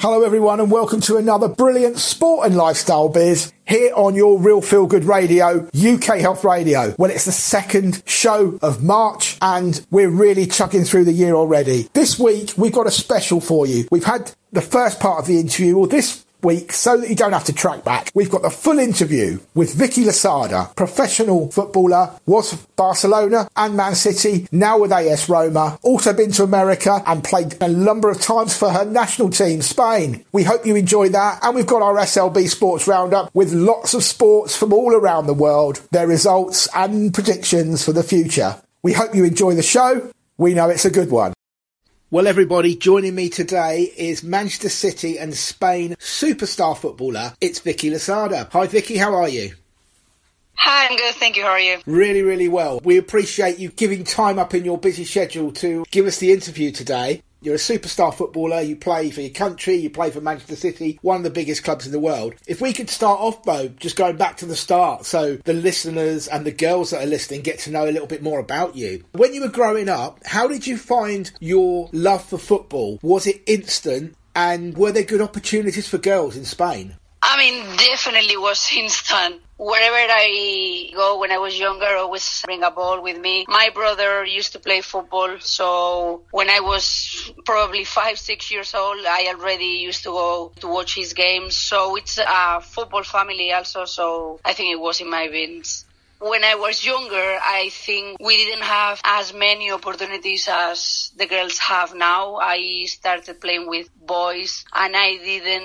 Hello everyone and welcome to another brilliant sport and lifestyle biz here on your Real Feel Good Radio, UK Health Radio. Well, it's the second show of March and we're really chugging through the year already. This week we've got a special for you. We've had the first part of the interview, or this week, so that you don't have to track back. We've got the full interview with Vicky Losada, professional footballer, was Barcelona and Man City, now with AS Roma, also been to America and played a number of times for her national team, Spain. We hope you enjoy that, and we've got our SLB Sports Roundup with lots of sports from all around the world, their results and predictions for the future. We hope you enjoy the show. We know it's a good one. Well, everybody, joining me today is Manchester City and Spain superstar footballer. It's Vicky Losada. Hi, Vicky. How are you? Hi, I'm good. Thank you. How are you? Really, really well. We appreciate you giving time up in your busy schedule to give us the interview today. You're a superstar footballer, you play for your country, you play for Manchester City, one of the biggest clubs in the world. If we could start off, Bo, just going back to the start, so the listeners and the girls that are listening get to know a little bit more about you. When you were growing up, how did you find your love for football? Was it instant? And were there good opportunities for girls in Spain? I mean, definitely was instant. Wherever I go when I was younger, I always bring a ball with me. My brother used to play football, so when I was probably 5-6 years old, I already used to go to watch his games. So it's a football family also, so I think it was in my veins. When I was younger, I think we didn't have as many opportunities as the girls have now. I started playing with boys and I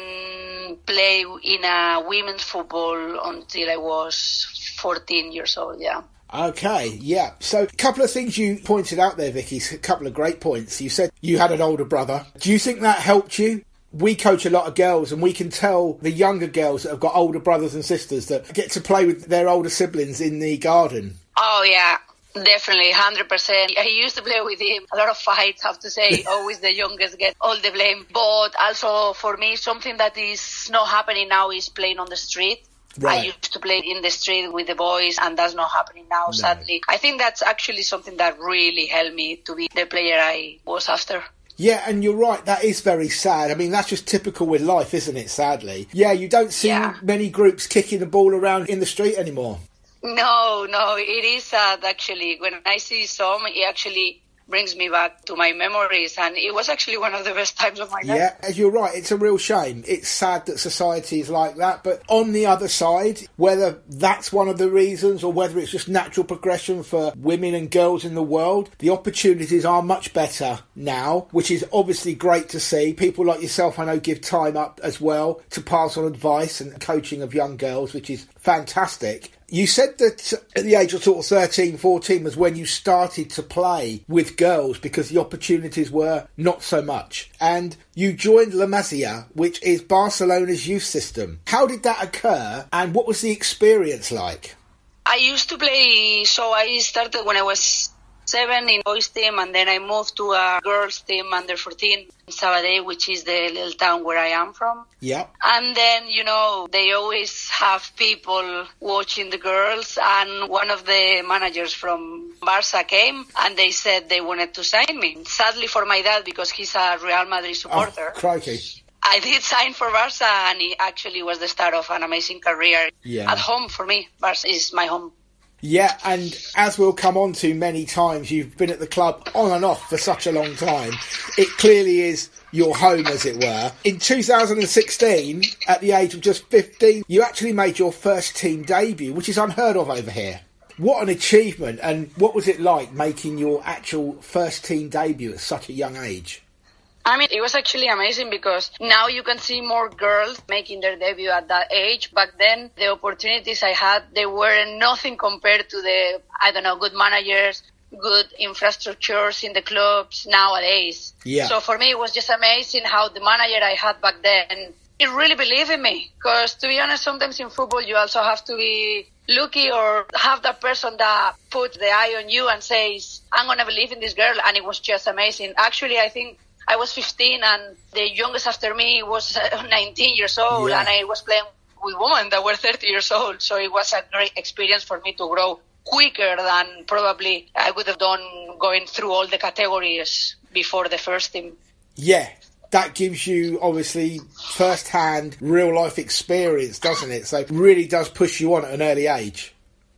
didn't play in a women's football until I was 14 years old, yeah. Okay, yeah. So a couple of things you pointed out there, Vicky, a couple of great points. You said you had an older brother. Do you think that helped you? We coach a lot of girls and we can tell the younger girls that have got older brothers and sisters that get to play with their older siblings in the garden. Oh, yeah, definitely, 100%. I used to play with him. A lot of fights, I have to say. Always the youngest get all the blame. But also for me, something that is not happening now is playing on the street. Right. I used to play in the street with the boys and that's not happening now, sadly. I think that's actually something that really helped me to be the player I was after. Yeah, and you're right, that is very sad. I mean, that's just typical with life, isn't it, sadly? Yeah, you don't see many groups kicking the ball around in the street anymore. No, it is sad, actually. When I see some, it actually brings me back to my memories, and it was actually one of the best times of my life. Yeah, as you're right, it's a real shame. It's sad that society is like that, but on the other side, whether that's one of the reasons or whether it's just natural progression for women and girls in the world, the opportunities are much better now, which is obviously great to see. People like yourself, I know, give time up as well to pass on advice and coaching of young girls, which is fantastic. You said that at the age of sort of 13, 14 was when you started to play with girls because the opportunities were not so much. And you joined La Masia, which is Barcelona's youth system. How did that occur and what was the experience like? I used to play, so I started when I was 7 in boys team, and then I moved to a girls team under 14 in Sabadell, which is the little town where I am from. Yeah. And then, you know, they always have people watching the girls, and one of the managers from Barca came and they said they wanted to sign me. Sadly for my dad, because he's a Real Madrid supporter. Oh, crikey. I did sign for Barca, and it actually was the start of an amazing career at home for me. Barca is my home. Yeah, and as we'll come on to many times, you've been at the club on and off for such a long time. It clearly is your home, as it were. In 2016, at the age of just 15, you actually made your first team debut, which is unheard of over here. What an achievement, and what was it like making your actual first team debut at such a young age? I mean, it was actually amazing because now you can see more girls making their debut at that age. Back then, the opportunities I had, they were nothing compared to the, good managers, good infrastructures in the clubs nowadays. Yeah. So for me, it was just amazing how the manager I had back then, he really believed in me. Because to be honest, sometimes in football, you also have to be lucky or have that person that puts the eye on you and says, I'm going to believe in this girl. And it was just amazing. Actually, I think I was 15 and the youngest after me was 19 years old, and I was playing with women that were 30 years old. So it was a great experience for me to grow quicker than probably I would have done going through all the categories before the first team. Yeah, that gives you, obviously, first-hand, real-life experience, doesn't it? So it really does push you on at an early age.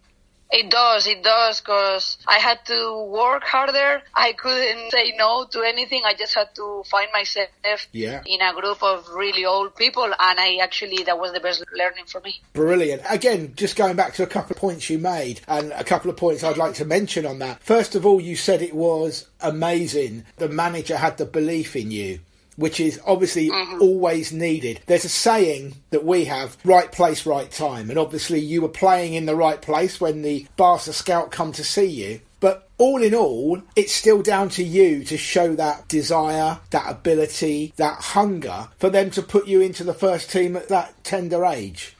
It does, because I had to work harder. I couldn't say no to anything. I just had to find myself in a group of really old people, and that was the best learning for me. Brilliant. Again, just going back to a couple of points you made, and a couple of points I'd like to mention on that. First of all, you said it was amazing. The manager had the belief in you, which is obviously always needed. There's a saying that we have, right place, right time. And obviously you were playing in the right place when the Barca scout come to see you. But all in all, it's still down to you to show that desire, that ability, that hunger for them to put you into the first team at that tender age.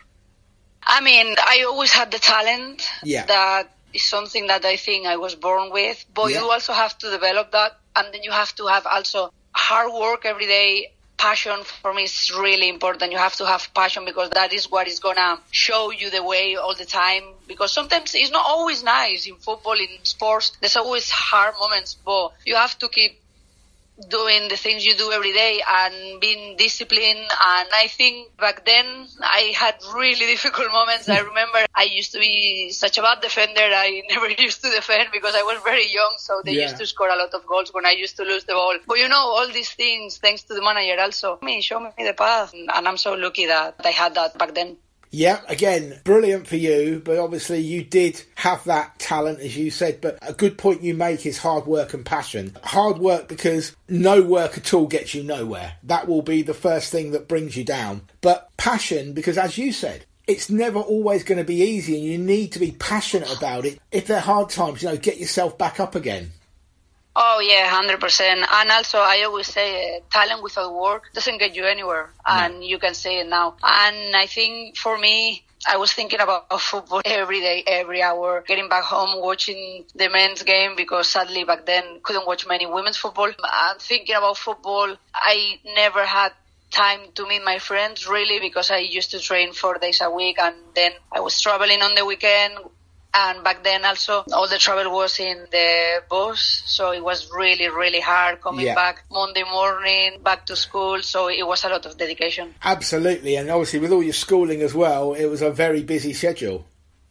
I mean, I always had the talent. Yeah. That is something that I think I was born with. But you also have to develop that. And then you have to have also hard work every day. Passion for me is really important. You have to have passion, because that is what is going to show you the way all the time. Because sometimes it's not always nice in football, in sports. There's always hard moments, but you have to keep doing the things you do every day and being disciplined. And I think back then I had really difficult moments. I remember I used to be such a bad defender. I never used to defend because I was very young, so they used to score a lot of goals when I used to lose the ball. But all these things, thanks to the manager also, show me the path, and I'm so lucky that I had that back then. Yeah, again, brilliant for you, but obviously you did have that talent, as you said, but a good point you make is hard work and passion. Hard work, because no work at all gets you nowhere. That will be the first thing that brings you down. But passion, because as you said, it's never always going to be easy, and you need to be passionate about it. If they're hard times, get yourself back up again. Oh, yeah, 100%. And also, I always say talent without work doesn't get you anywhere. And you can say it now. And I think for me, I was thinking about football every day, every hour, getting back home, watching the men's game, because sadly back then couldn't watch many women's football. And thinking about football, I never had time to meet my friends, really, because I used to train 4 days a week, and then I was traveling on the weekend. And back then also all the travel was in the bus, so it was really, really hard coming back Monday morning, back to school, so it was a lot of dedication. Absolutely, and obviously with all your schooling as well, it was a very busy schedule.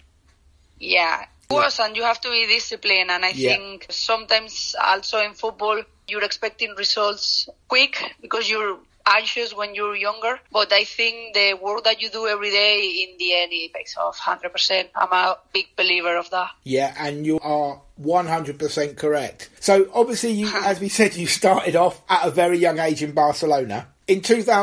Yeah, it was, and you have to be disciplined, and I think sometimes also in football you're expecting results quick because you're anxious when you're younger, but I think the work that you do every day, in the end, it pays off 100%. I'm a big believer of that. Yeah, and you are 100% correct. So obviously, you, as we said, you started off at a very young age in Barcelona. In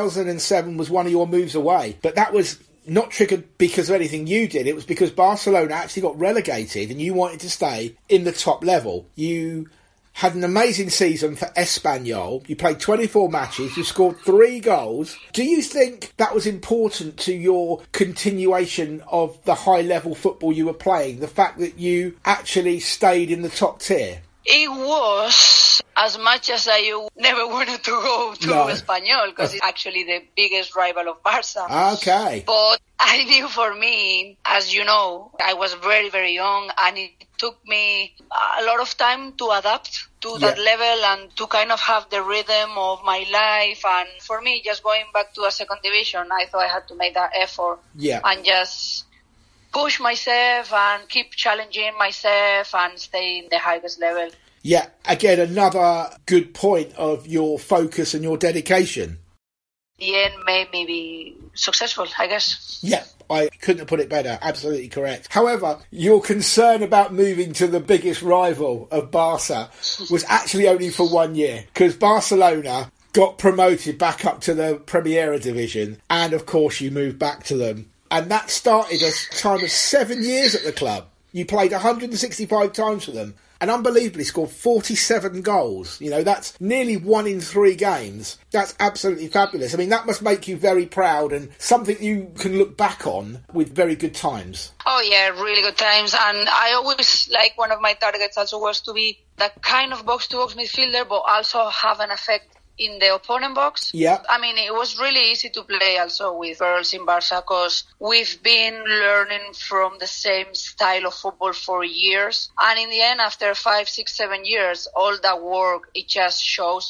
2007 was one of your moves away, but that was not triggered because of anything you did. It was because Barcelona actually got relegated and you wanted to stay in the top level. You had an amazing season for Espanyol. You played 24 matches. You scored 3 goals. Do you think that was important to your continuation of the high-level football you were playing? The fact that you actually stayed in the top tier? It was, as much as I never wanted to go to Espanyol, because it's actually the biggest rival of Barca. Okay. But I knew for me, as you know, I was very, very young, and it took me a lot of time to adapt to that level and to kind of have the rhythm of my life. And for me, just going back to a second division, I thought I had to make that effort and just push myself and keep challenging myself and stay in the highest level. Yeah, again, another good point of your focus and your dedication. The end made me be successful, I guess. Yeah, I couldn't have put it better. Absolutely correct. However, your concern about moving to the biggest rival of Barca was actually only for 1 year, because Barcelona got promoted back up to the Primera division, and of course you moved back to them. And that started a time of 7 years at the club. You played 165 times for them and unbelievably scored 47 goals. You know, that's nearly 1 in 3 games. That's absolutely fabulous. I mean, that must make you very proud and something you can look back on with very good times. Oh, yeah, really good times. And I always, one of my targets also was to be that kind of box-to-box midfielder, but also have an effect in the opponent box. Yeah. I mean, it was really easy to play also with girls in Barca, because we've been learning from the same style of football for years. And in the end, after 5, 6, 7 years, all that work, it just shows up.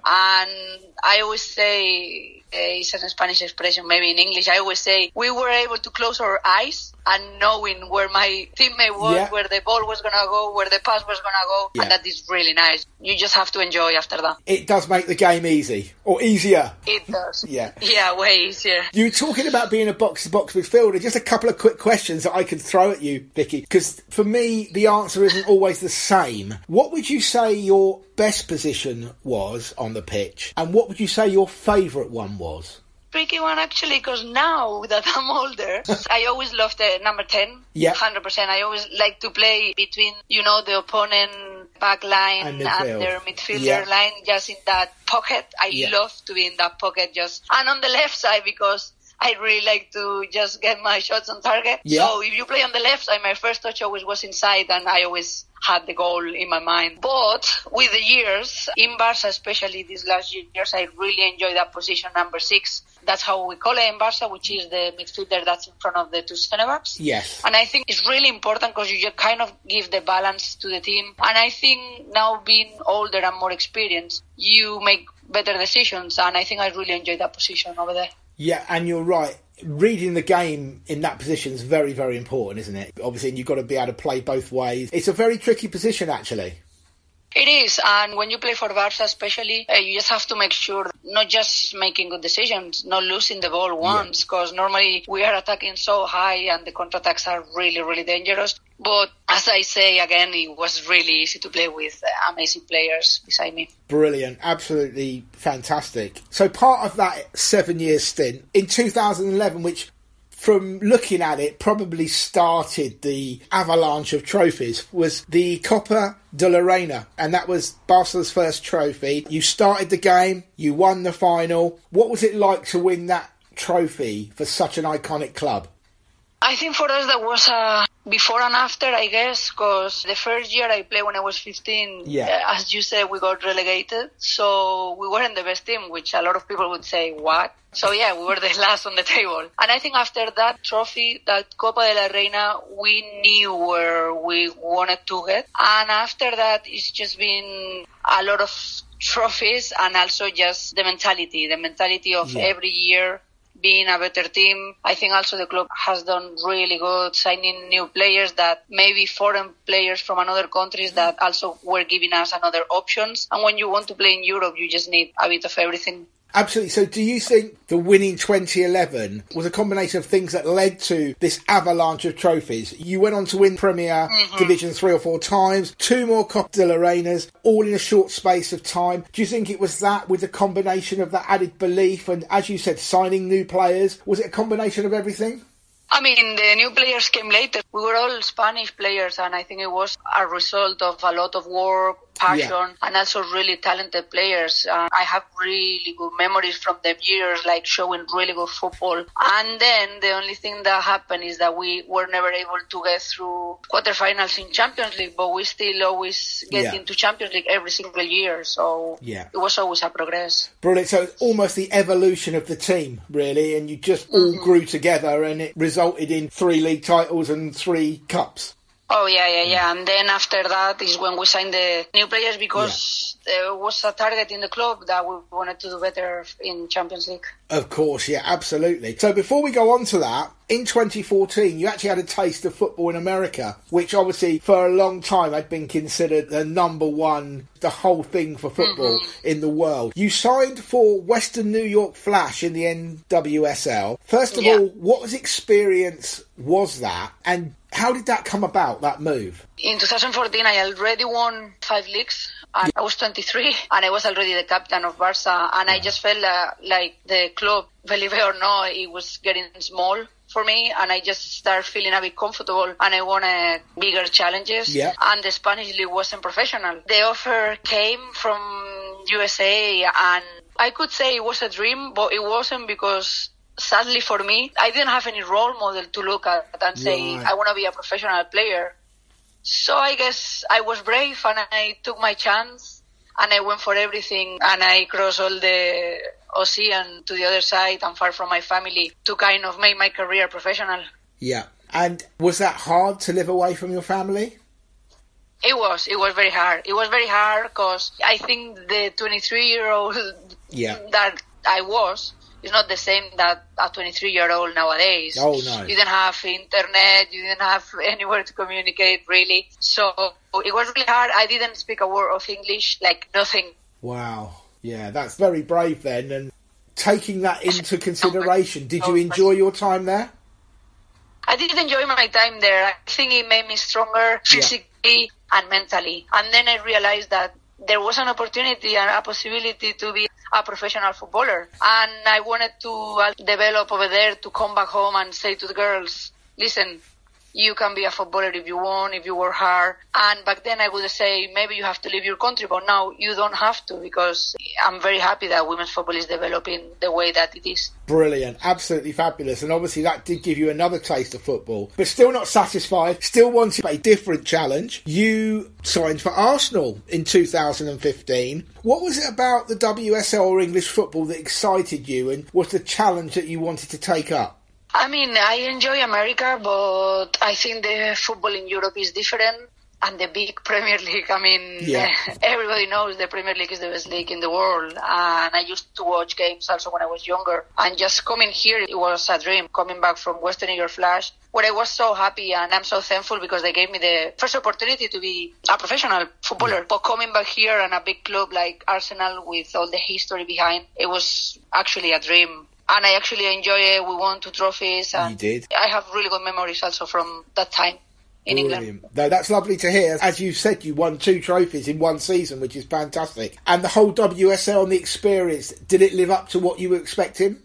And I always say, it's a Spanish expression, maybe in English, I always say, we were able to close our eyes and knowing where my teammate was, where the ball was going to go, where the pass was going to go. And that is really nice. You just have to enjoy after that. It does make the game easy, or easier. It does. Yeah, way easier. You were talking about being a box-to-box midfielder. Just a couple of quick questions that I can throw at you, Vicky, because for me, the answer isn't always the same. What would you say your best position was on the pitch, and what would you say your favourite one was? Tricky one, actually, because now that I'm older, I always loved the number 10. Yeah. 100%. I always like to play between, the opponent back line and their midfielder line, just in that pocket. I love to be in that pocket and on the left side, because I really like to just get my shots on target. Yeah. So if you play on the left side, my first touch always was inside, and I always had the goal in my mind. But with the years, in Barca, especially these last years, I really enjoy that position, number 6. That's how we call it in Barca, which is the midfielder that's in front of the two centre-backs. Yes. And I think it's really important because you just kind of give the balance to the team. And I think now being older and more experienced, you make better decisions. And I think I really enjoy that position over there. Yeah, and you're right. Reading the game in that position is very, very important, isn't it? Obviously, and you've got to be able to play both ways. It's a very tricky position, actually. It is, and when you play for Barca especially, you just have to make sure not just making good decisions, not losing the ball once, because normally we are attacking so high and the counterattacks are really, really dangerous. But as I say again, it was really easy to play with amazing players beside me. Brilliant, absolutely fantastic. So part of that 7-year stint, in 2011, which from looking at it, probably started the avalanche of trophies, was the Copa de la Reina. And that was Barcelona's first trophy. You started the game, you won the final. What was it like to win that trophy for such an iconic club? I think for us that was a before and after, I guess, because the first year I played when I was 15, as you said, we got relegated. So we weren't the best team, which a lot of people would say, what? So we were the last on the table. And I think after that trophy, that Copa de la Reina, we knew where we wanted to get. And after that, it's just been a lot of trophies and also just the mentality of every year being a better team. I think also the club has done really good signing new players, that maybe foreign players from another countries that also were giving us another options. And when you want to play in Europe, you just need a bit of everything. Absolutely. So do you think the winning 2011 was a combination of things that led to this avalanche of trophies? You went on to win Premier Division 3 or 4 times, 2 more Copa de la Reinas, all in a short space of time. Do you think it was that, with a combination of that added belief and, as you said, signing new players? Was it a combination of everything? I mean, the new players came later. We were all Spanish players, and I think it was a result of a lot of work, passion, and also really talented players. I have really good memories from the years, like showing really good football. And then the only thing that happened is that we were never able to get through quarterfinals in Champions League, but we still always get into Champions League every single year. So it was always a progress. Brilliant. So it's almost the evolution of the team, really, and you just all grew together, and it resulted in 3 league titles and 3 cups. Oh, yeah. And then after that is when we signed the new players, because there was a target in the club that we wanted to do better in Champions League. Of course, yeah, absolutely. So before we go on to that, in 2014, you actually had a taste of football in America, which obviously for a long time had been considered the number one, the whole thing for football in the world. You signed for Western New York Flash in the NWSL. First of all, what experience was that? And how did that come about, that move? In 2014, I already won 5 leagues. And I was 23, and I was already the captain of Barca. And I just felt like the club, believe it or not, it was getting small for me. And I just started feeling a bit comfortable, and I wanted bigger challenges. Yeah. And the Spanish league wasn't professional. The offer came from USA, and I could say it was a dream, but it wasn't, because sadly for me, I didn't have any role model to look at and say, I want to be a professional player. So I guess I was brave, and I took my chance, and I went for everything, and I crossed all the ocean to the other side and far from my family to kind of make my career professional. Yeah. And was that hard to live away from your family? It was very hard. It was very hard because I think the 23-year-old that I was is not the same that a 23-year-old nowadays. Oh, no. You didn't have internet, you didn't have anywhere to communicate, really. So it was really hard. I didn't speak a word of English, like nothing. Wow. Yeah, that's very brave then. And taking that into consideration, did you enjoy your time there? I did enjoy my time there. I think it made me stronger physically and mentally. And then I realized that there was an opportunity and a possibility to be a professional footballer. And I wanted to develop over there, to come back home and say to the girls, listen, you can be a footballer if you want, if you work hard. And back then I would say, maybe you have to leave your country, but now you don't have to, because I'm very happy that women's football is developing the way that it is. Brilliant, absolutely fabulous. And obviously that did give you another taste of football, but still not satisfied, still wanted a different challenge. You signed for Arsenal in 2015. What was it about the WSL or English football that excited you, and was the challenge that you wanted to take up? I mean, I enjoy America, but I think the football in Europe is different. And the big Premier League, I mean, everybody knows the Premier League is the best league in the world. And I used to watch games also when I was younger. And just coming here, it was a dream, coming back from Western New York Flash, where I was so happy, and I'm so thankful because they gave me the first opportunity to be a professional footballer. But coming back here and a big club like Arsenal with all the history behind, it was actually a dream. And I actually enjoy it. We won 2 trophies. And you did. I have really good memories also from that time in England. No, that's lovely to hear. As you said, you won 2 trophies in one season, which is fantastic. And the whole WSL and the experience, did it live up to what you were expecting?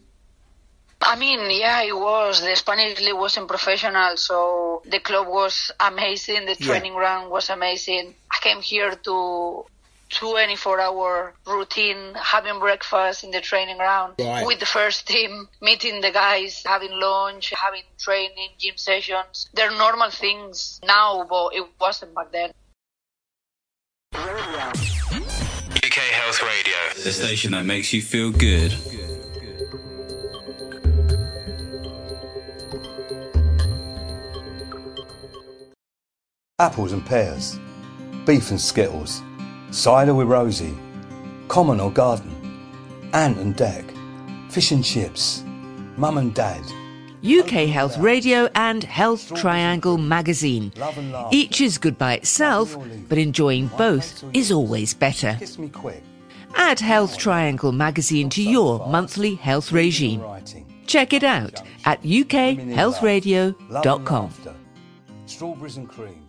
I mean, yeah, it was. The Spanish league wasn't professional, so the club was amazing. The training ground was amazing. I came here to 24-hour routine, having breakfast in the training ground with the first team, meeting the guys, having lunch, having training, gym sessions. They're normal things now, but it wasn't back then. UK Health Radio, the station that makes you feel good. Apples and pears, beef and skittles, cider with Rosie, common or garden, ant and deck, fish and chips, mum and dad. UK Health Radio and Health Triangle magazine. Each is good by itself, but enjoying both is always better. Kiss me quick. Add Health Triangle magazine to your monthly health regime. Check it out at ukhealthradio.com. Strawberries and cream.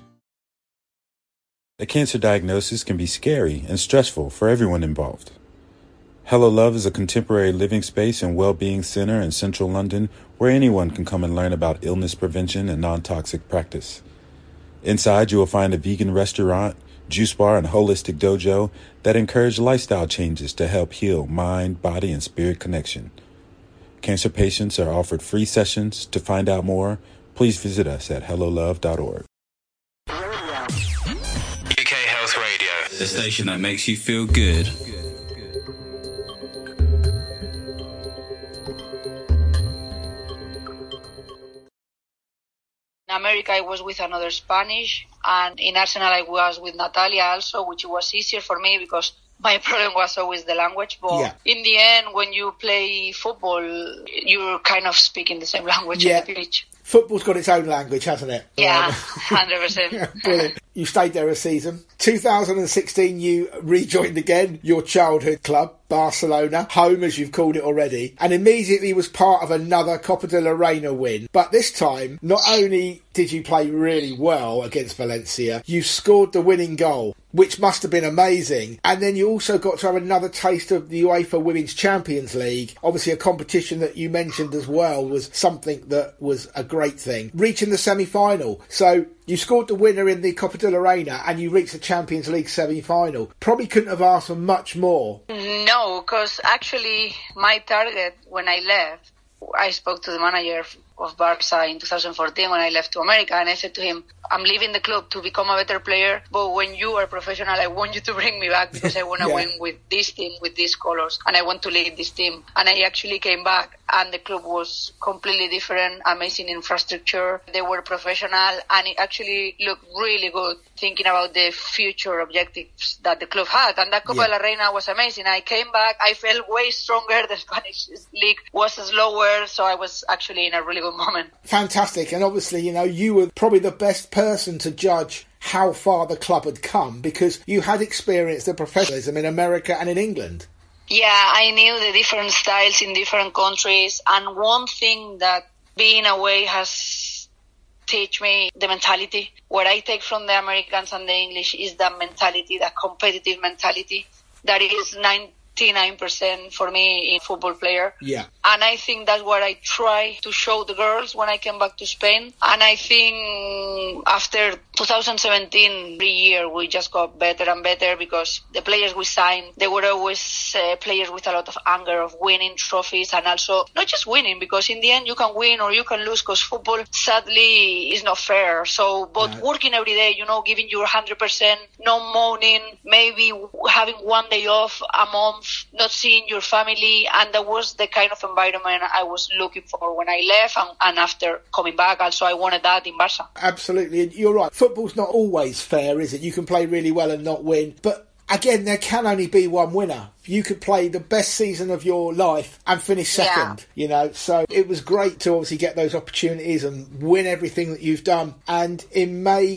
A cancer diagnosis can be scary and stressful for everyone involved. Hello Love is a contemporary living space and well-being center in central London where anyone can come and learn about illness prevention and non-toxic practice. Inside, you will find a vegan restaurant, juice bar, and holistic dojo that encourage lifestyle changes to help heal mind, body, and spirit connection. Cancer patients are offered free sessions. To find out more, please visit us at hellolove.org. The station that makes you feel good. In America, I was with another Spanish, and in Arsenal, I was with Natalia also, which was easier for me because my problem was always the language. But in the end, when you play football, you're kind of speaking the same language in the pitch. Football's got its own language, hasn't it? Yeah, 100%. Brilliant. You stayed there a season. 2016, you rejoined again your childhood club, Barcelona, home as you've called it already, and immediately was part of another Copa de la Reina win. But this time, not only did you play really well against Valencia, you scored the winning goal, which must have been amazing. And then you also got to have another taste of the UEFA Women's Champions League. Obviously, a competition that you mentioned as well was something that was a great thing. Reaching the semi-final. So you scored the winner in the Copa de la Reina and you reached the Champions League semi-final. Probably couldn't have asked for much more. No, because actually my target when I left, I spoke to the manager of Barca in 2014 when I left to America, and I said to him, I'm leaving the club to become a better player, but when you are professional, I want you to bring me back because I want to win with this team, with these colors, and I want to lead this team. And I actually came back, and the club was completely different, amazing infrastructure. They were professional, and it actually looked really good, thinking about the future objectives that the club had. And that Copa de la Reina was amazing. I came back, I felt way stronger. The Spanish league was slower, so I was actually in a really good moment. Fantastic. And obviously, you know, you were probably the best person to judge how far the club had come because you had experienced the professionalism in America and in England. Yeah, I knew the different styles in different countries. And one thing that being away has taught me, the mentality. What I take from the Americans and the English is that mentality, that competitive mentality that is 99% for me in football player. Yeah. And I think that's what I try to show the girls when I came back to Spain. And I think after 2017, every year we just got better and better because the players we signed, they were always players with a lot of anger of winning trophies and also not just winning because in the end you can win or you can lose because football sadly is not fair. So, but working every day, you know, giving your 100%, no moaning, maybe having one day off a month, not seeing your family. And that was the kind of environment I was looking for when I left and after coming back. Also, I wanted that in Barca. Absolutely. And you're right. Football's not always fair, is it? You can play really well and not win. But again, there can only be one winner. You could play the best season of your life and finish second, you know. So it was great to obviously get those opportunities and win everything that you've done. And in May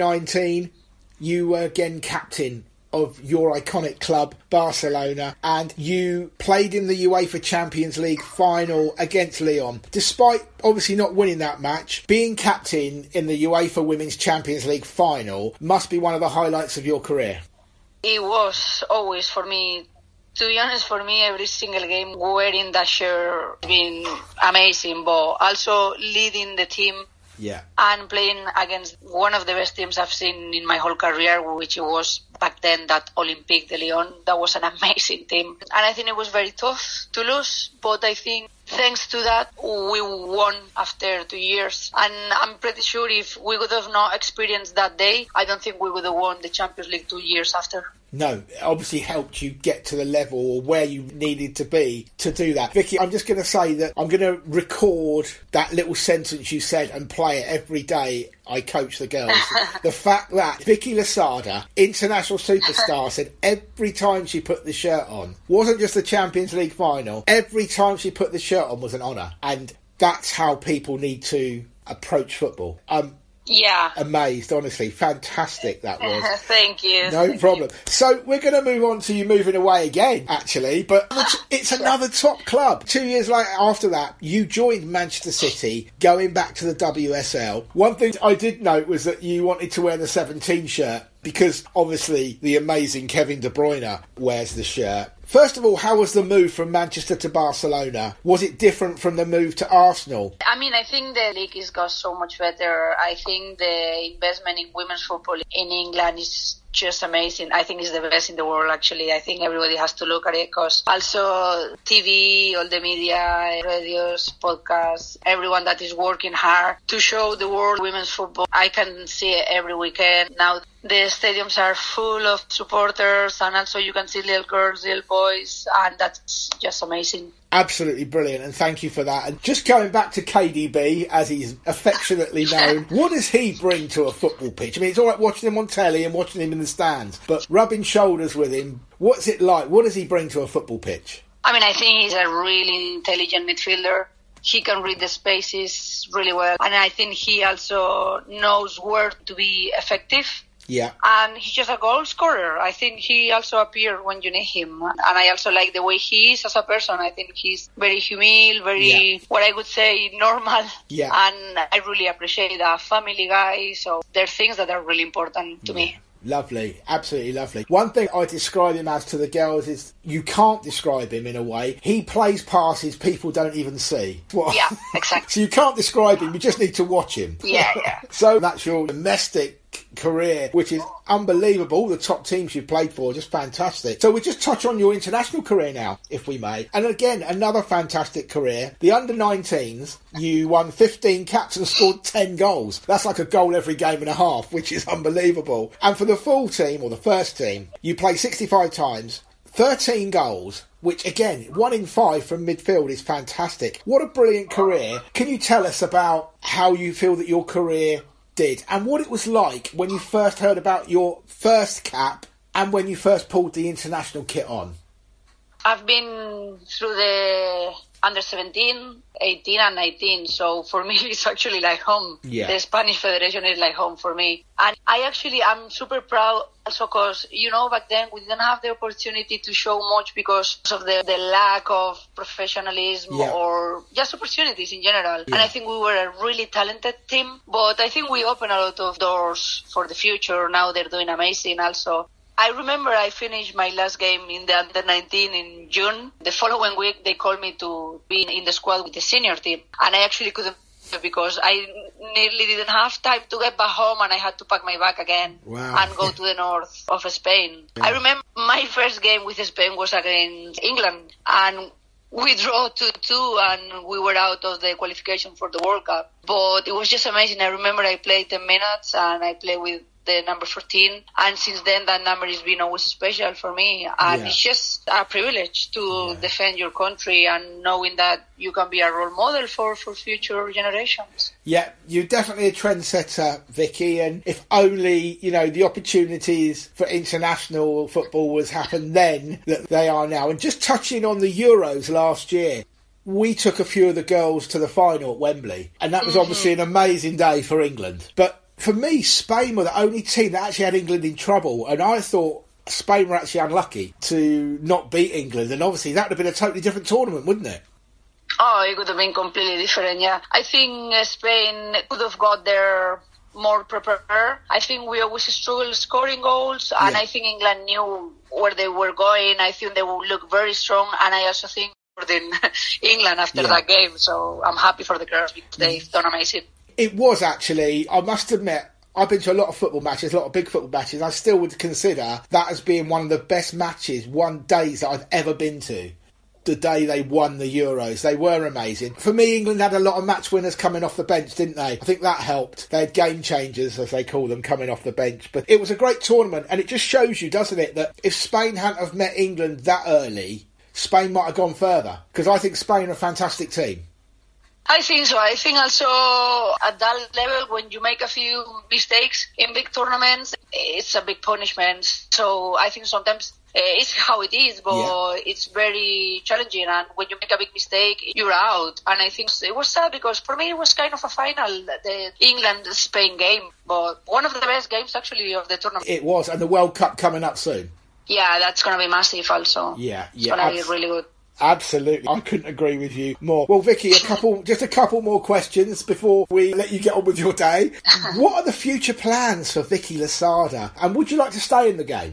2019, you were again captain of your iconic club, Barcelona, and you played in the UEFA Champions League final against Lyon. Despite obviously not winning that match, being captain in the UEFA Women's Champions League final must be one of the highlights of your career. It was always for me. To be honest, for me, every single game wearing that shirt has been amazing, but also leading the team. Yeah. And playing against one of the best teams I've seen in my whole career, which was back then that Olympique de Lyon. That was an amazing team. And I think it was very tough to lose, but I think thanks to that, we won after 2 years. And I'm pretty sure if we would have not experienced that day, I don't think we would have won the Champions League 2 years after. No, it obviously helped you get to the level or where you needed to be to do that. Vicky, I'm just going to say that I'm going to record that little sentence you said and play it every day I coach the girls. The fact that Vicky Losada, international superstar, said every time she put the shirt on, wasn't just the Champions League final, every time she put the shirt on was an honour. And that's how people need to approach football. Yeah. Amazed, honestly. Fantastic that was. Thank you. No problem. So we're going to move on to you moving away again, actually, but it's another top club. 2 years later, after that, you joined Manchester City, going back to the WSL. One thing I did note was that you wanted to wear the 17 shirt because obviously the amazing Kevin De Bruyne wears the shirt. First of all, how was the move from Manchester to Barcelona? Was it different from the move to Arsenal? I mean, I think the league has got so much better. I think the investment in women's football in England is just amazing. I think it's the best in the world, actually. I think everybody has to look at it because also TV, all the media, radios, podcasts, everyone that is working hard to show the world women's football. I can see it every weekend. Now the stadiums are full of supporters and also you can see little girls, little boys, and that's just amazing. Absolutely brilliant, and thank you for that. And just going back to KDB, as he's affectionately known, what does he bring to a football pitch? I mean, it's all right watching him on telly and watching him in the stands, but rubbing shoulders with him, what's it like? What does he bring to a football pitch? I mean, I think he's a really intelligent midfielder. He can read the spaces really well, and I think he also knows where to be effective. Yeah. And he's just a goal scorer. I think he also appears when you need him. And I also like the way he is as a person. I think he's very humble, very, what I would say, normal. Yeah. And I really appreciate that family guy. So there are things that are really important to me. Lovely, absolutely lovely. One thing I describe him as to the girls is you can't describe him in a way. He plays passes people don't even see. What? Yeah, exactly. So you can't describe him, you just need to watch him. Yeah, yeah. So that's your domestic career, which is unbelievable. The top teams you've played for, just fantastic. So we'll just touch on your international career now, if we may. And again, another fantastic career. The under-19s, you won 15 caps and scored 10 goals. That's like a goal every game and a half, which is unbelievable. And for the full team, or the first team, you play 65 times, 13 goals, which again, 1 in 5 from midfield is fantastic. What a brilliant career. Can you tell us about how you feel that your career did and what it was like when you first heard about your first cap and when you first pulled the international kit on? I've been through the under 17, 18 and 19. So for me, it's actually like home. Yeah. The Spanish Federation is like home for me. And I'm super proud also because, back then we didn't have the opportunity to show much because of the lack of professionalism or just opportunities in general. Yeah. And I think we were a really talented team, but I think we opened a lot of doors for the future. Now they're doing amazing also. I remember I finished my last game in the under-19 in June. The following week, they called me to be in the squad with the senior team. And I actually couldn't because I nearly didn't have time to get back home and I had to pack my bag again and go to the north of Spain. Yeah. I remember my first game with Spain was against England and we drew 2-2 and we were out of the qualification for the World Cup. But it was just amazing. I remember I played 10 minutes and I played with the number 14, and since then that number has been always special for me, and it's just a privilege to defend your country and knowing that you can be a role model for future generations. Yeah, you're definitely a trendsetter, Vicky, and if only, the opportunities for international football was happened then that they are now. And just touching on the Euros last year, we took a few of the girls to the final at Wembley, and that was obviously an amazing day for England. But for me, Spain were the only team that actually had England in trouble, and I thought Spain were actually unlucky to not beat England, and obviously that would have been a totally different tournament, wouldn't it? Oh, it would have been completely different, yeah. I think Spain could have got there more prepared. I think we always struggled scoring goals, and I think England knew where they were going. I think they would look very strong, and I also think in England after that game, so I'm happy for the girls because they've done amazing. It was actually, I must admit, I've been to a lot of football matches, a lot of big football matches. I still would consider that as being one of the best matches, days that I've ever been to. The day they won the Euros. They were amazing. For me, England had a lot of match winners coming off the bench, didn't they? I think that helped. They had game changers, as they call them, coming off the bench. But it was a great tournament, and it just shows you, doesn't it, that if Spain hadn't have met England that early, Spain might have gone further. Because I think Spain are a fantastic team. I think so. I think also at that level, when you make a few mistakes in big tournaments, it's a big punishment. So I think sometimes it's how it is, but it's very challenging. And when you make a big mistake, you're out. And I think it was sad because for me it was kind of a final, the England-Spain game. But one of the best games actually of the tournament. It was, and the World Cup coming up soon. Yeah, that's going to be massive also. It's going to be really good. Absolutely. I couldn't agree with you more. Well, Vicky, just a couple more questions before we let you get on with your day. What are the future plans for Vicky Losada? And would you like to stay in the game?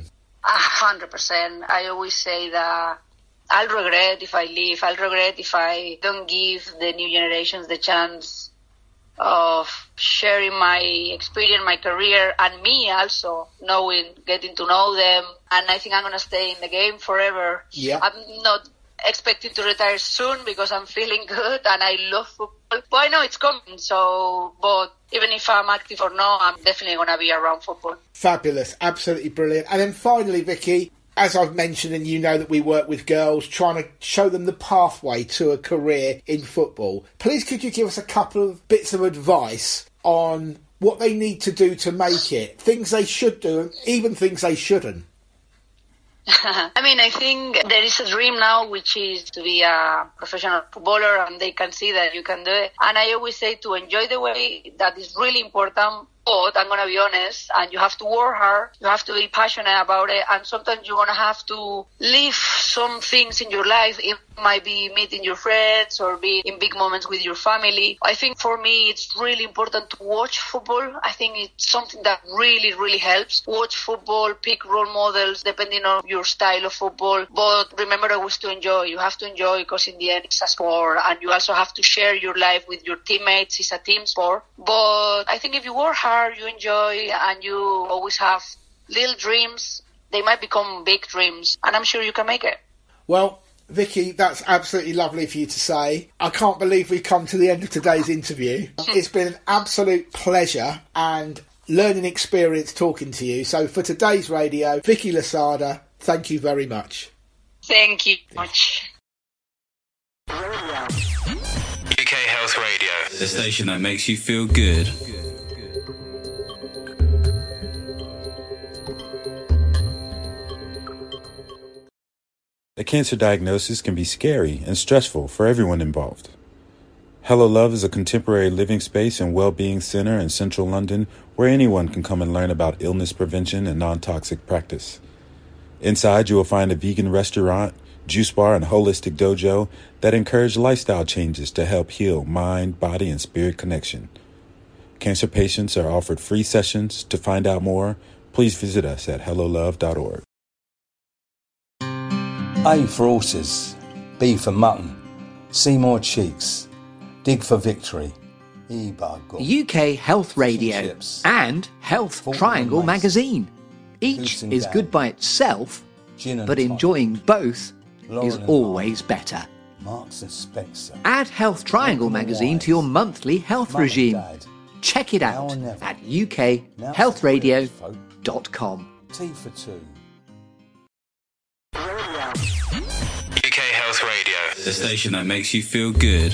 100%. I always say that I'll regret if I leave. I'll regret if I don't give the new generations the chance of sharing my experience, my career, and me also getting to know them. And I think I'm going to stay in the game forever. Yeah. I'm not expecting to retire soon because I'm feeling good and I love football. But I know it's coming, but even if I'm active or not, I'm definitely going to be around football. Fabulous. Absolutely brilliant. And then finally, Vicky, as I've mentioned, and you know that we work with girls, trying to show them the pathway to a career in football. Please could you give us a couple of bits of advice on what they need to do to make it, things they should do, and even things they shouldn't? I mean, I think there is a dream now, which is to be a professional footballer, and they can see that you can do it. And I always say to enjoy the way, that is really important. But I'm going to be honest, and you have to work hard, you have to be passionate about it, and sometimes you're going to have to leave some things in your life, even might be meeting your friends or be in big moments with your family. I think for me, it's really important to watch football. I think it's something that really, really helps. Watch football, pick role models depending on your style of football. But remember always to enjoy. You have to enjoy because in the end it's a sport, and you also have to share your life with your teammates. It's a team sport. But I think if you work hard, you enjoy, and you always have little dreams, they might become big dreams, and I'm sure you can make it. Well, Vicky, that's absolutely lovely for you to say. I can't believe we've come to the end of today's interview. It's been an absolute pleasure and learning experience talking to you. So for today's radio, Vicky Losada, thank you very much. Thank you much. UK Health Radio, the station that makes you feel good. A cancer diagnosis can be scary and stressful for everyone involved. Hello Love is a contemporary living space and well-being center in central London where anyone can come and learn about illness prevention and non-toxic practice. Inside, you will find a vegan restaurant, juice bar, and holistic dojo that encourage lifestyle changes to help heal mind, body, and spirit connection. Cancer patients are offered free sessions. To find out more, please visit us at hellolove.org. A for horses, B for mutton, C more cheeks, dig for victory, E by God. UK Health Radio and Health Triangle magazine. Each is good by itself, but enjoying both is always better. Marks and Spencer. Add Health Triangle magazine to your monthly health regime. Check it out at ukhealthradio.com. T for two. UK Health Radio, the station that makes you feel good.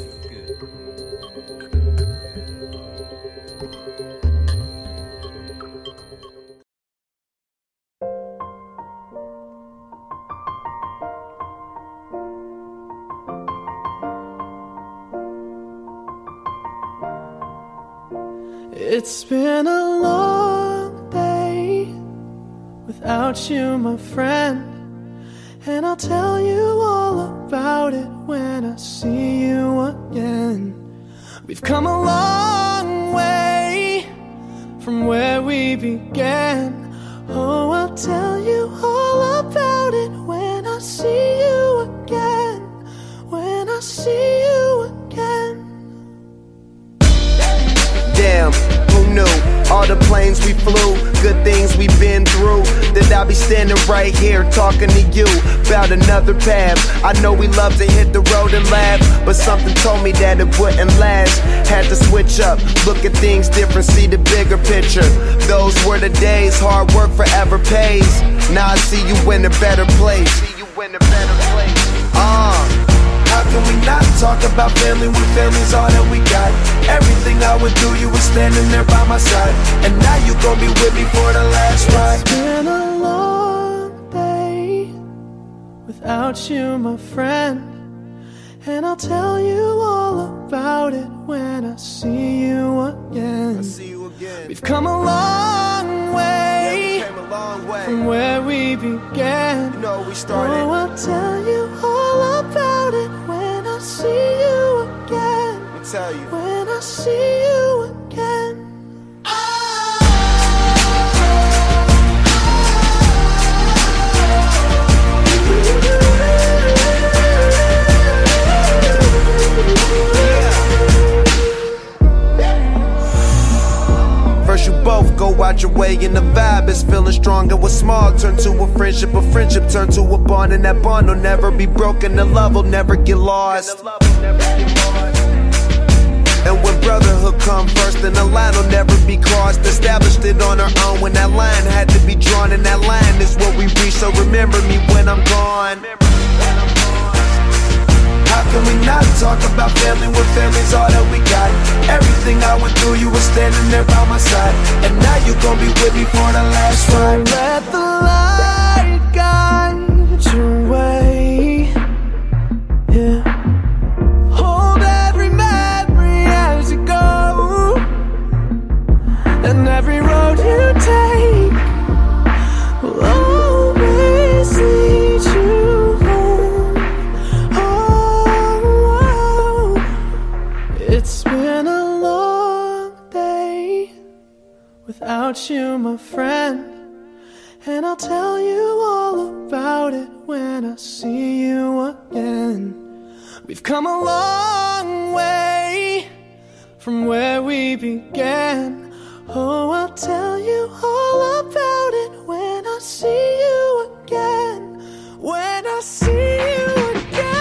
It's been a long day without you, my friend. And I'll tell you all about it when I see you again. We've come a long way from where we began. Oh, I'll tell you all about it when I see you again. When I see you again. Damn, who knew? All the planes we flew, good things we've been through, that I'll be standing right here talking to you about another path. I know we love to hit the road and laugh, but something told me that it wouldn't last. Had to switch up, look at things different, see the bigger picture. Those were the days, hard work forever pays. Now I see you in a better place. How can we not talk about family when family's all that we got? Everything I went through, you were standing there by my side, and now you gon' be with me for the last ride. It's been a long day without you, my friend. And I'll tell you all about it when I see you again. We've come a long way, from where we began. You know we started. Oh, I'll tell you all about it when I see you again. I'll tell you. When I see you again. First you both go out your way and the vibe is feeling strong. And what's small turn to a friendship turn to a bond. And that bond will never be broken, the love will never get lost. And when brotherhood come first, then the line will never be crossed. Established it on our own when that line had to be drawn. And that line is what we reach, so remember me when I'm gone. How can we not talk about family when family's all that we got? Everything I went through, you were standing there by my side, and now you gon' be with me for the last ride. Let the light guide your way. Yeah. Hold every memory as you go, and every road you take will always lead you home. without you, my friend. And I'll tell you all about it when I see you again. We've come a long way from where we began. Oh, I'll tell you all about it when I see you again. When I see you again.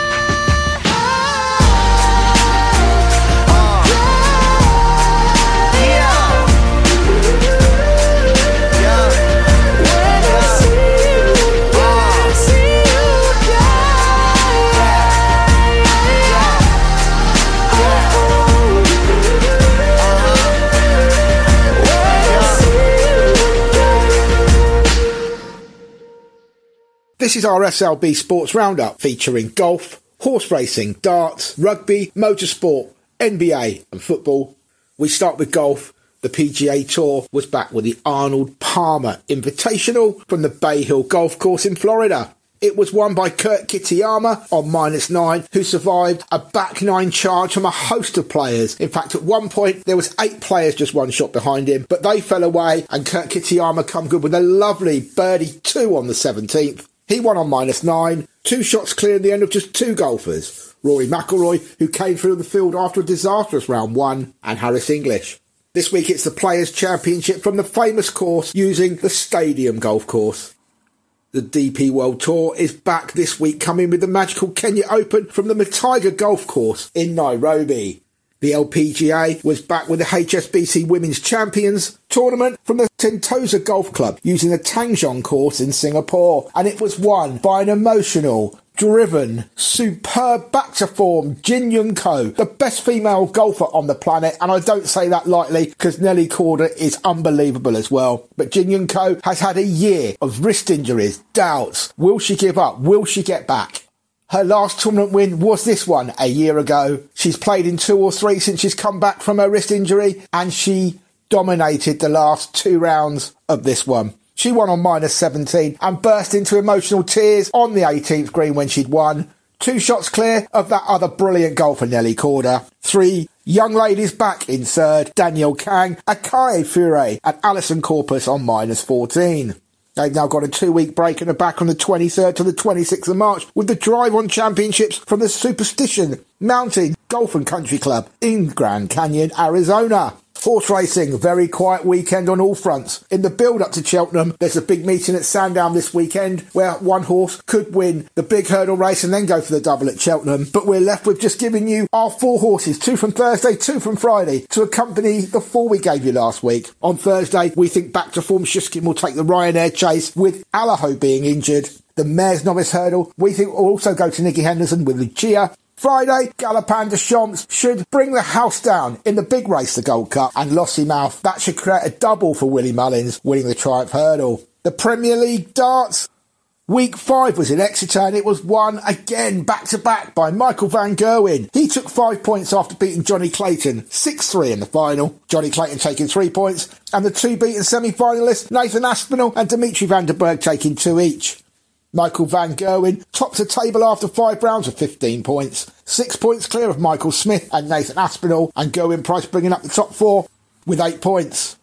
This is our SLB Sports Roundup featuring golf, horse racing, darts, rugby, motorsport, NBA and football. We start with golf. The PGA Tour was back with the Arnold Palmer Invitational from the Bay Hill Golf Course in Florida. It was won by Kurt Kitayama on -9, who survived a back nine charge from a host of players. In fact, at one point, there was 8 players just one shot behind him, but they fell away and Kurt Kitayama come good with a lovely birdie 2 on the 17th. He won on -9, 2 shots clear in the end of just 2 golfers. Rory McIlroy, who came through the field after a disastrous round 1, and Harris English. This week it's the Players' Championship from the famous course using the Stadium Golf Course. The DP World Tour is back this week, coming with the magical Kenya Open from the Matiga Golf Course in Nairobi. The LPGA was back with the HSBC Women's Champions tournament from the Sentosa Golf Club using the Tangzhong course in Singapore, and it was won by an emotional, driven, superb back to form Jin Yoon Ko, the best female golfer on the planet, and I don't say that lightly because Nelly Korda is unbelievable as well. But Jin Yoon Ko has had a year of wrist injuries, doubts. Will she give up? Will she get back? Her last tournament win was this one a year ago. She's played in 2 or 3 since she's come back from her wrist injury, and she dominated the last 2 rounds of this one. She won on -17 and burst into emotional tears on the 18th green when she'd won. 2 shots clear of that other brilliant golfer, Nelly Korda. 3 young ladies back in third, Danielle Kang, Akae Fure and Alison Corpus on -14. They've now got a 2-week break and are back on the 23rd to the 26th of March with the Drive-On Championships from the Superstition Mountain Golf and Country Club in Grand Canyon, Arizona. Horse racing, very quiet weekend on all fronts. In the build-up to Cheltenham, there's a big meeting at Sandown this weekend where one horse could win the big hurdle race and then go for the double at Cheltenham. But we're left with just giving you our 4 horses, 2 from Thursday, 2 from Friday, to accompany the 4 we gave you last week. On Thursday, we think back to form Shuskin will take the Ryanair chase with Allaho being injured. The Mare's Novice Hurdle, we think will also go to Nicky Henderson with Lucia. Friday, Galopin de Champs should bring the house down in the big race, the Gold Cup, and Lossiemouth. That should create a double for Willie Mullins, winning the Triumph Hurdle. The Premier League darts, Week 5 was in Exeter and it was won again back-to-back by Michael van Gerwen. He took 5 points after beating Johnny Clayton, 6-3 in the final. Johnny Clayton taking 3 points, and the 2 beaten semi-finalists, Nathan Aspinall and Dimitri van der Berg, taking 2 each. Michael van Gerwen topped the table after 5 rounds with 15 points. 6 points clear of Michael Smith and Nathan Aspinall, and Gerwin Price bringing up the top 4 with 8 points.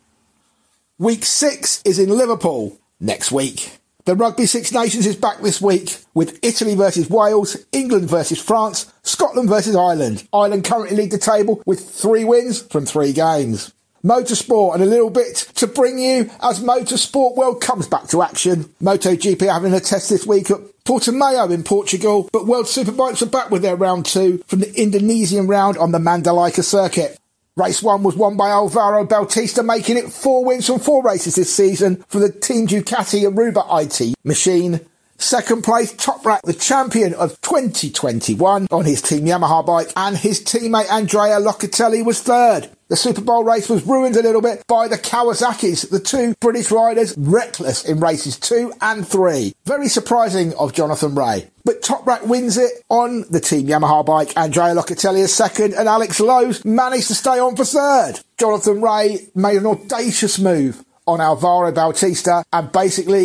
Week 6 is in Liverpool next week. The Rugby Six Nations is back this week with Italy versus Wales, England versus France, Scotland versus Ireland. Ireland currently lead the table with 3 wins from 3 games. Motorsport and a little bit to bring you as Motorsport World comes back to action. MotoGP having a test this week at Portimao in Portugal, but World Superbikes are back with their round 2 from the Indonesian round on the Mandalika circuit. Race 1 was won by Alvaro Bautista, making it 4 wins from 4 races this season for the Team Ducati Aruba IT machine. Second place, Toprak, the champion of 2021 on his Team Yamaha bike, and his teammate Andrea Locatelli was third. The Super Bowl race was ruined a little bit by the Kawasaki's, the 2 British riders reckless in races 2 and 3. Very surprising of Jonathan Rea. But Toprak wins it on the Team Yamaha bike. Andrea Locatelli is second, and Alex Lowe's managed to stay on for third. Jonathan Rea made an audacious move on Alvaro Bautista and basically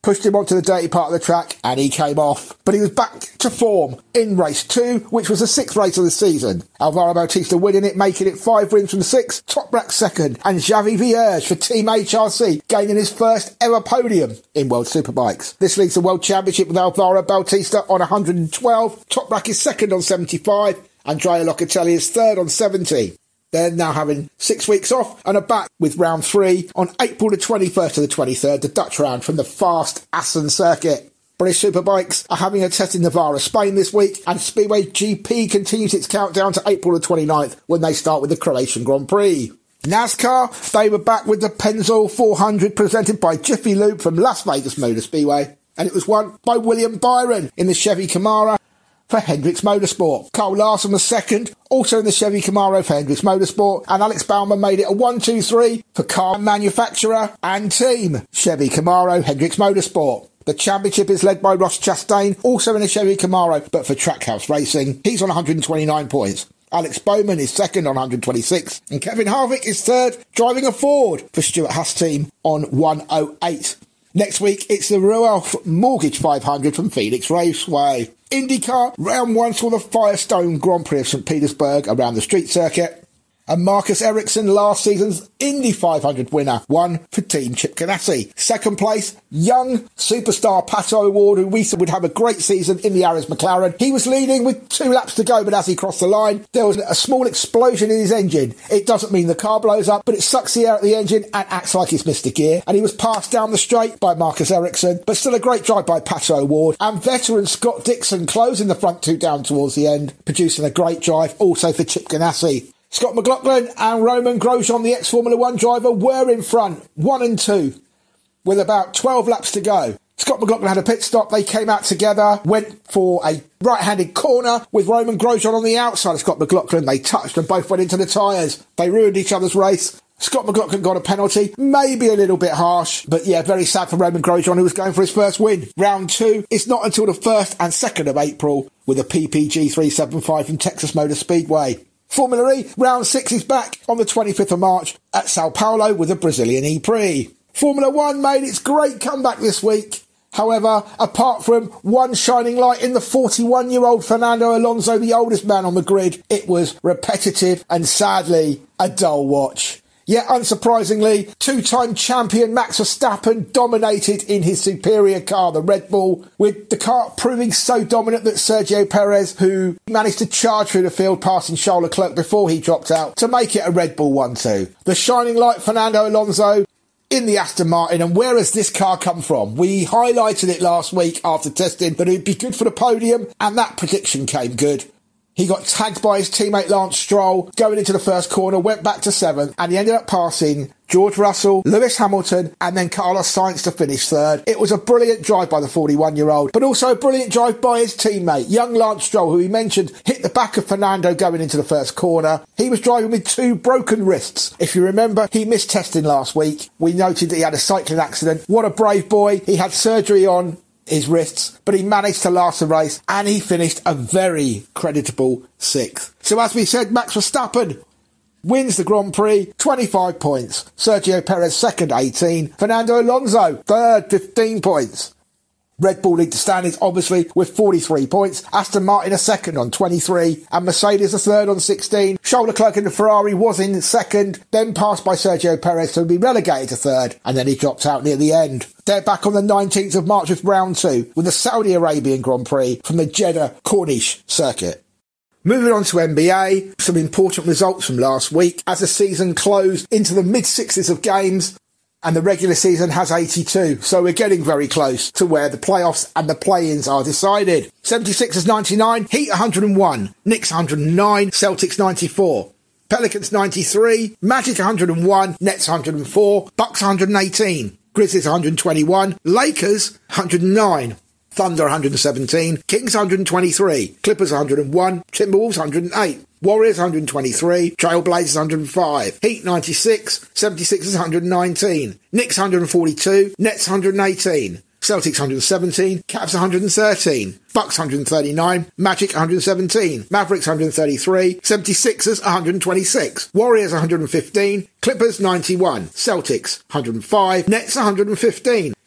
pushed him onto the dirty part of the track and he came off. But he was back to form in race 2, which was the 6th race of the season. Alvaro Bautista winning it, making it 5 wins from 6, Toprak second, and Xavi Vierge for Team HRC gaining his first ever podium in World Superbikes. This leads the World Championship with Alvaro Bautista on 112, Toprak is second on 75, Andrea Locatelli is third on 70. They're now having 6 weeks off and are back with round 3 on April the 21st to the 23rd, the Dutch round from the fast Assen circuit. British Superbikes are having a test in Navarra, Spain this week, and Speedway GP continues its countdown to April the 29th when they start with the Croatian Grand Prix. NASCAR, they were back with the Pennzoil 400 presented by Jiffy Lube from Las Vegas Motor Speedway, and it was won by William Byron in the Chevy Camaro for Hendricks Motorsport. Carl Larson was second, also in the Chevy Camaro for Hendricks Motorsport, and Alex Bauman made it a 1-2-3 for car manufacturer and team Chevy Camaro Hendricks Motorsport. The championship is led by Ross Chastain, also in a Chevy Camaro, but for Trackhouse Racing. He's on 129 points. Alex Bowman is second on 126, and Kevin Harvick is third, driving a Ford for Stuart Haas team on 108. Next week, it's the Royal Mortgage 500 from Phoenix Raceway. IndyCar, round 1 saw the Firestone Grand Prix of St. Petersburg around the street circuit. And Marcus Ericsson, last season's Indy 500 winner, won for Team Chip Ganassi. Second place, young superstar Pato O'Ward, who we thought would have a great season in the Aris McLaren. He was leading with 2 laps to go, but as he crossed the line, there was a small explosion in his engine. It doesn't mean the car blows up, but it sucks the air out of the engine and acts like it's missed a gear. And he was passed down the straight by Marcus Ericsson, but still a great drive by Pato O'Ward. And veteran Scott Dixon closing the front 2 down towards the end, producing a great drive also for Chip Ganassi. Scott McLaughlin and Roman Grosjean, the ex-Formula 1 driver, were in front, 1 and 2, with about 12 laps to go. Scott McLaughlin had a pit stop. They came out together, went for a right-handed corner with Roman Grosjean on the outside of Scott McLaughlin. They touched and both went into the tyres. They ruined each other's race. Scott McLaughlin got a penalty, maybe a little bit harsh, but yeah, very sad for Roman Grosjean, who was going for his first win. Round 2 is not until the 1st and 2nd of April with a PPG 375 from Texas Motor Speedway. Formula E, round 6 is back on the 25th of March at Sao Paulo with the Brazilian E-Prix. Formula 1 made its great comeback this week. However, apart from one shining light in the 41-year-old Fernando Alonso, the oldest man on the grid, it was repetitive and sadly a dull watch. Yet, unsurprisingly, 2-time champion Max Verstappen dominated in his superior car, the Red Bull, with the car proving so dominant that Sergio Perez, who managed to charge through the field passing Charles Leclerc before he dropped out, to make it a Red Bull 1-2. The shining light Fernando Alonso in the Aston Martin, and where has this car come from? We highlighted it last week after testing that it'd be good for the podium, and that prediction came good. He got tagged by his teammate Lance Stroll going into the first corner, went back to 7th, and he ended up passing George Russell, Lewis Hamilton, and then Carlos Sainz to finish 3rd. It was a brilliant drive by the 41-year-old, but also a brilliant drive by his teammate, young Lance Stroll, who he mentioned hit the back of Fernando going into the first corner. He was driving with 2 broken wrists. If you remember, he missed testing last week. We noted that he had a cycling accident. What a brave boy. He had surgery on his wrists, but he managed to last the race and he finished a very creditable 6th. So as we said, Max Verstappen wins the Grand Prix, 25 points. Sergio Perez 2nd, 18. Fernando Alonso 3rd, 15 points. Red Bull lead the standings, obviously, with 43 points. Aston Martin a 2nd on 23, and Mercedes a 3rd on 16. Charles Leclerc in the Ferrari was in 2nd, then passed by Sergio Perez to be relegated to 3rd, and then he dropped out near the end. They're back on the 19th of March with round 2, with the Saudi Arabian Grand Prix from the Jeddah Corniche circuit. Moving on to NBA, some important results from last week as the season closed into the mid-60s of games, and the regular season has 82, so we're getting very close to where the playoffs and the play-ins are decided. 76ers 99, Heat 101, Knicks 109, Celtics 94, Pelicans 93, Magic 101, Nets 104, Bucks 118, Grizzlies 121, Lakers 109, Thunder 117, Kings 123, Clippers 101, Timberwolves 108, Warriors 123, Trailblazers 105, Heat 96, 76ers 119, Knicks 142, Nets 118, Celtics 117, Cavs 113, Bucks 139, Magic 117, Mavericks 133, 76ers 126, Warriors 115, Clippers 91, Celtics 105, Nets 115,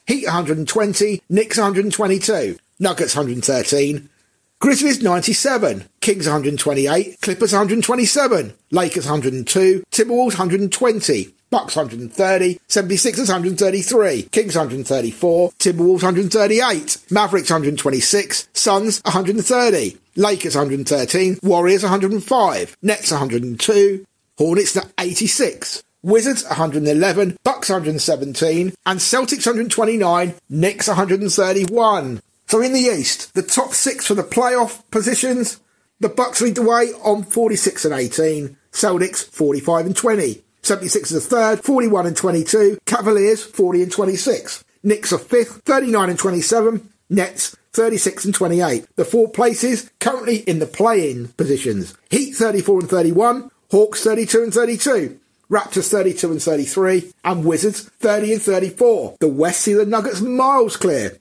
Heat 120, Knicks 122, Nuggets 113, Grizzlies 97, Kings 128, Clippers 127, Lakers 102, Timberwolves 120, Bucks 130, 76ers 133, Kings 134, Timberwolves 138, Mavericks 126, Suns 130, Lakers 113, Warriors 105, Nets 102, Hornets 86, Wizards 111, Bucks 117, and Celtics 129, Knicks 131. So in the East, the top six for the playoff positions, the Bucks lead the way on 46 and 18, Celtics 45 and 20, 76ers are third, 41 and 22, Cavaliers 40 and 26, Knicks are fifth, 39 and 27, Nets 36 and 28. The four places currently in the play-in positions: Heat 34 and 31, Hawks 32 and 32, Raptors 32 and 33, and Wizards 30 and 34. The West see the Nuggets miles clear,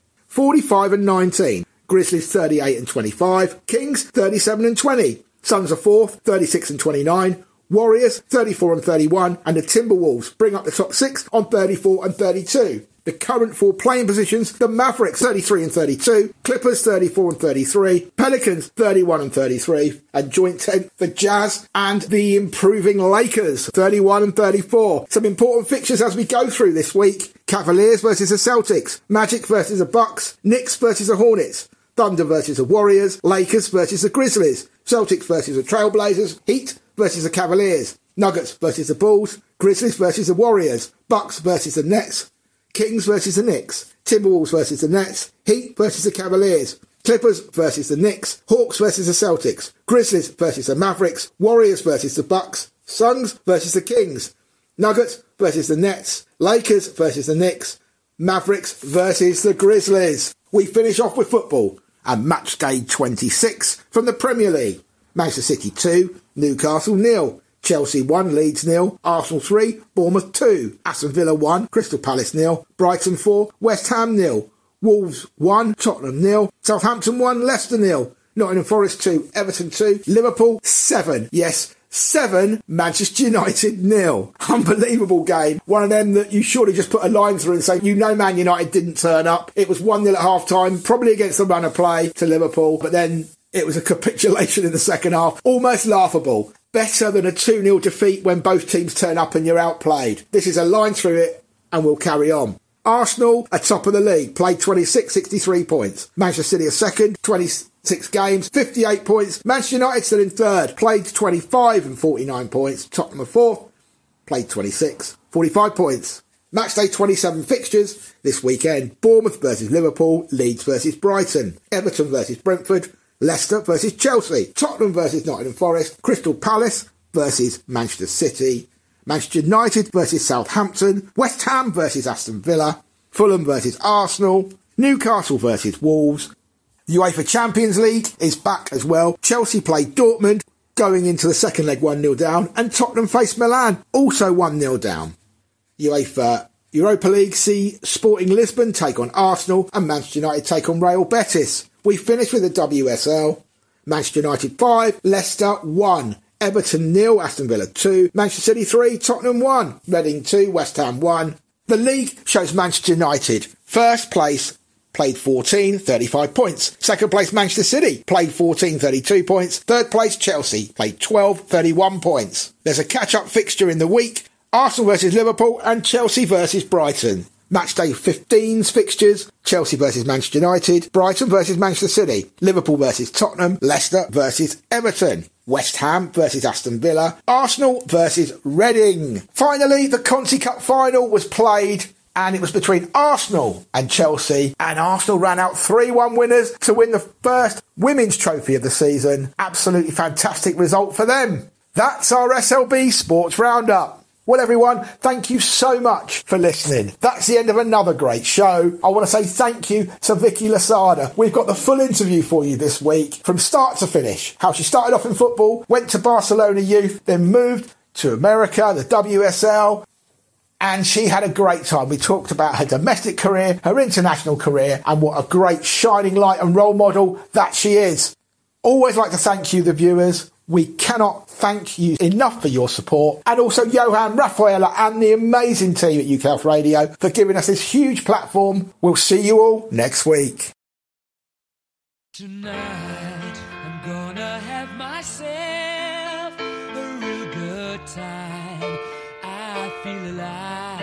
45 and 19, Grizzlies 38 and 25, Kings 37 and 20, Suns are fourth, 36 and 29, Warriors 34 and 31, and the Timberwolves bring up the top six on 34 and 32. The current four playing positions: the Mavericks 33 and 32, Clippers 34 and 33, Pelicans 31 and 33, and joint 10th the Jazz and the improving Lakers 31 and 34. Some important fixtures as we go through this week: Cavaliers versus the Celtics, Magic versus the Bucks, Knicks versus the Hornets, Thunder versus the Warriors, Lakers versus the Grizzlies, Celtics versus the Trailblazers, Heat versus the Cavaliers, Nuggets versus the Bulls, Grizzlies versus the Warriors, Bucks versus the Nets, Kings versus the Knicks, Timberwolves versus the Nets, Heat versus the Cavaliers, Clippers versus the Knicks, Hawks versus the Celtics, Grizzlies versus the Mavericks, Warriors versus the Bucks, Suns versus the Kings, Nuggets versus the Nets, Lakers versus the Knicks, Mavericks versus the Grizzlies. We finish off with football and match day 26 from the Premier League. Manchester City 2, Newcastle 0. Chelsea 1, Leeds 0, Arsenal 3, Bournemouth 2, Aston Villa 1, Crystal Palace 0, Brighton 4, West Ham 0, Wolves 1, Tottenham 0, Southampton 1, Leicester 0, Nottingham Forest 2, Everton 2, Liverpool 7. Yes, 7, Manchester United 0. Unbelievable game. One of them that you surely just put a line through and say, you know, Man United didn't turn up. It was 1-0 at half-time, probably against the run of play to Liverpool, but then it was a capitulation in the second half. Almost laughable. Better than a 2-0 defeat when both teams turn up and you're outplayed. This is a line through it, and we'll carry on. Arsenal are top of the league, played 26, 63 points. Manchester City are second, 26 games, 58 points. Manchester United still in third, played 25 and 49 points. Tottenham are fourth, played 26, 45 points. Matchday 27 fixtures this weekend: Bournemouth versus Liverpool, Leeds versus Brighton, Everton versus Brentford, Leicester versus Chelsea, Tottenham versus Nottingham Forest, Crystal Palace versus Manchester City, Manchester United versus Southampton, West Ham versus Aston Villa, Fulham versus Arsenal, Newcastle versus Wolves. The UEFA Champions League is back as well. Chelsea played Dortmund, going into the second leg 1-0 down, and Tottenham faced Milan, also 1-0 down. UEFA Europa League see Sporting Lisbon take on Arsenal and Manchester United take on Real Betis. We finish with the WSL. Manchester United 5, Leicester 1, Everton 0, Aston Villa 2, Manchester City 3, Tottenham 1, Reading 2, West Ham 1. The league shows Manchester United first place, played 14, 35 points. Second place Manchester City, played 14, 32 points. Third place Chelsea, played 12, 31 points. There's a catch-up fixture in the week: Arsenal versus Liverpool and Chelsea versus Brighton. Matchday 15's fixtures: Chelsea versus Manchester United, Brighton versus Manchester City, Liverpool versus Tottenham, Leicester versus Everton, West Ham versus Aston Villa, Arsenal versus Reading. Finally, the Conti Cup final was played, and it was between Arsenal and Chelsea, and Arsenal ran out 3-1 winners to win the first women's trophy of the season. Absolutely fantastic result for them. That's our SLB Sports Roundup. Well, everyone, thank you so much for listening. That's the end of another great show. I want to say thank you to Vicky Lasada. We've got the full interview for you this week, from start to finish. How she started off in football, went to Barcelona Youth, then moved to America, the WSL, and she had a great time. We talked about her domestic career, her international career, and what a great shining light and role model that she is. Always like to thank you, the viewers. We cannot thank you enough for your support, and also Johan, Rafaela and the amazing team at UK Health Radio for giving us this huge platform. We'll see you all next week. Tonight I'm gonna have myself a real good time. I feel alive,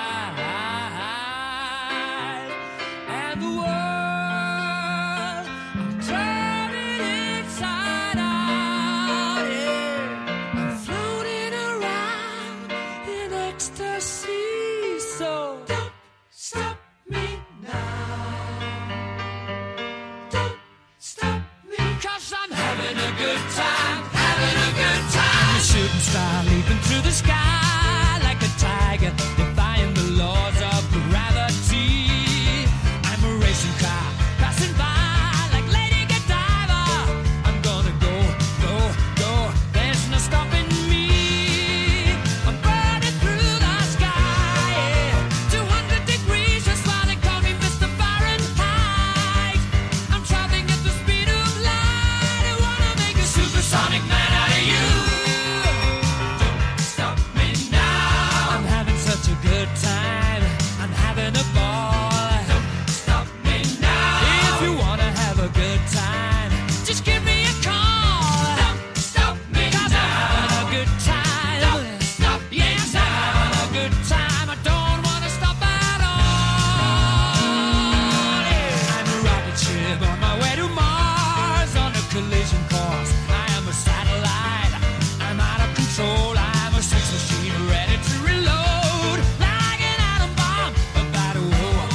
and the world I'm turning inside out. Yeah. I'm floating around in ecstasy, so don't stop me now. Don't stop me, 'cause I'm having a good time, having a good time. A shooting star leaping through the sky like a tiger, defying the laws of gravity. I'm a racing car passing by like Lady Godiva. I'm gonna go, go, go, there's no stopping me. I'm burning through the sky, yeah. 200 degrees, that's why they call me Mr. Fahrenheit. I'm traveling at the speed of light. I wanna make a supersonic man out of you. Don't stop me now. I'm having such a good time. I'm having a ball. Don't stop me now. If you wanna have a good time, just give me a call. Don't stop me 'cause now. I'm having a good time. Don't stop me yes, now. I'm having a good time. I don't wanna stop at all. Yeah. I'm a rocket ship on my way to Mars on a collision course. I am a satellite. I'm out of control. I'm a sex machine ready to reload like an atom bomb about to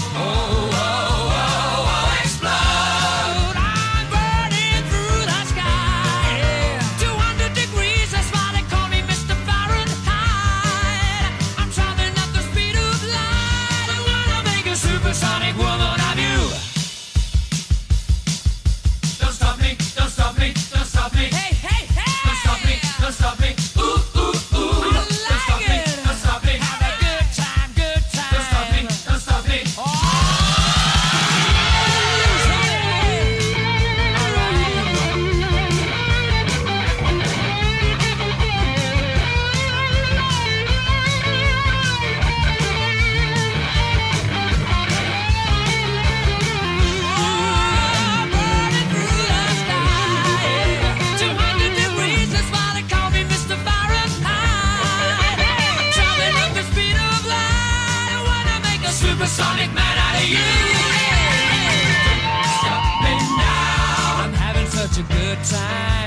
explode. I'm burning through the sky, yeah. 200 degrees, that's why they call me Mr. Fahrenheit. I'm traveling at the speed of light. I wanna make a supersonic woman of you. Don't stop me, don't stop me, don't stop me. Hey, hey, hey! Don't stop me, don't stop me. Ooh, ooh, ooh. Don't stop me, don't stop me. Have a good time, good time. Don't stop me, don't stop me. I'm burning through the sky. 200 degrees, that's why they call me Mr. Fahrenheit. I'm traveling at the speed of light. I wanna make a supersonic man out of you. Don't stop me now. I'm having such a good time.